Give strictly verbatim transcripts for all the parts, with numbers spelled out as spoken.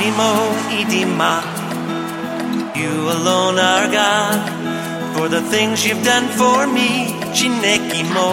Mo Idima. You alone are God, for the things you've done for me. Chineke Mo,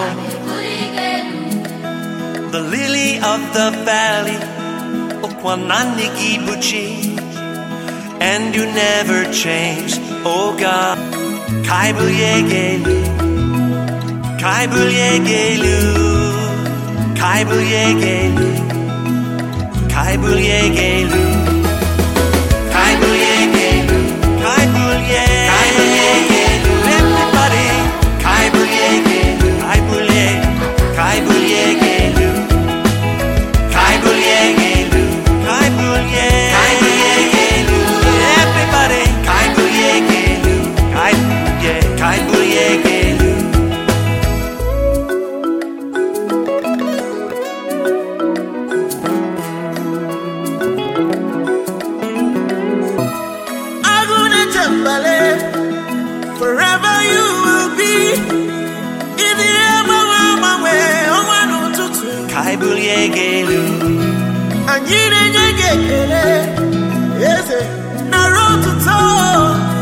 the lily of the valley, Okwanani Gibuchi, and you never change, oh God. Kaibul Yegelu, Kaibul Yegelu, Kaibul Yegelu, Kaibul Yegelu, Kaibul Yegelu, Kaibul Yegelu, Kaibul Yegelu, everybody, Kaibul Yegelu, Kaibul Yegelu, Kaibul Yegelu, Kaibul Yegelu, Kaibul Yegelu, everybody, Kaibul Yegelu, Kaibul Yegelu. Forever you will be. If you ever were my way, oh, I know to do. Kaibul Yegelu. And you didn't get it. Yes, I wrote to talk.